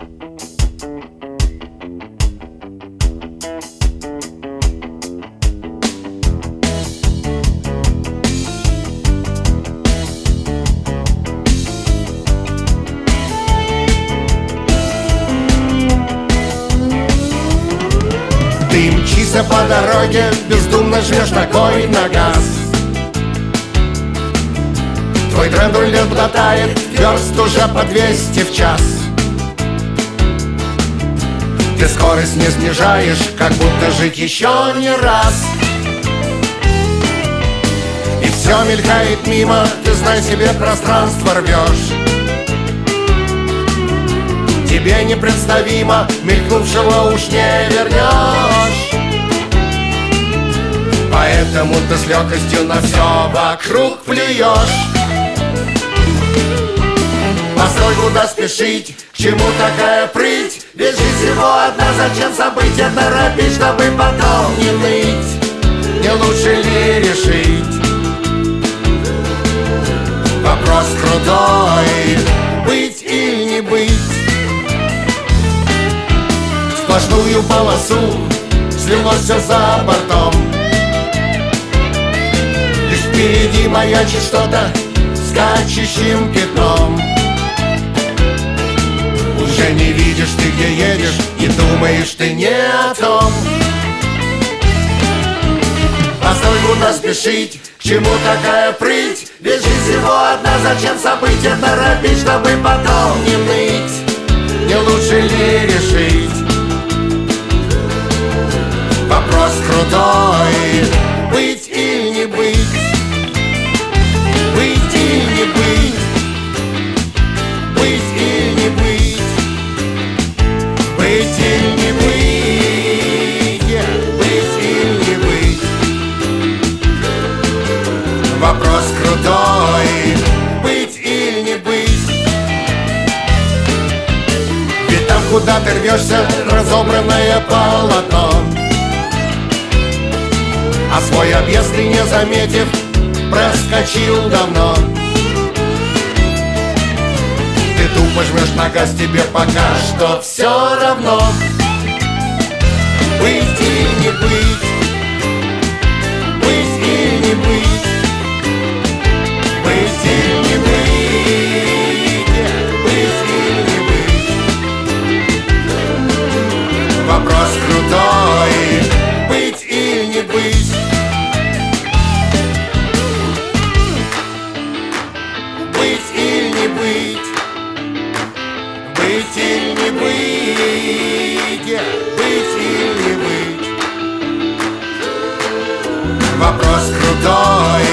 Ты мчишься по дороге, бездумно жмешь ногой на газ. Твой драндуль глотает верст уже по 200 в час. Ты скорость не снижаешь, как будто жить еще не раз. И все мелькает мимо, ты, знай себе, пространство рвешь. Тебе непредставимо, мелькнувшего уж не вернешь. Поэтому ты с легкостью на все вокруг плюешь. Постой, куда спешить, к чему такая прыть? Ведь жизнь всего одна, зачем события торопить, чтобы потом не ныть? Не лучше ли решить вопрос крутой, быть или не быть? Сплошную полосу слилось все за бортом. Лишь впереди маячит что-то скачущим пятном. Уже не видишь ты, где едешь, и думаешь ты не о том. Постой, куда спешить, к чему такая прыть? Ведь жизнь всего одна, зачем события торопить, чтобы потом не ныть? Не лучше ли решить вопрос крутой, быть или не быть? Быть или не быть? Быть или не быть? Быть или не быть? Быть или не быть? Вопрос крутой, быть или не быть? Ведь там, куда ты рвешься, разобранное полотно. А свой объезд ты, не заметив, проскочил давно. Ты тупо жмешь на газ, тебе пока что все равно. Быть или не быть? Быть или не быть? Быть или не быть? Быть или не быть? Вопрос крутой, быть или не быть? Быть или не быть? Быть или не быть? Быть или не быть? Вопрос крутой.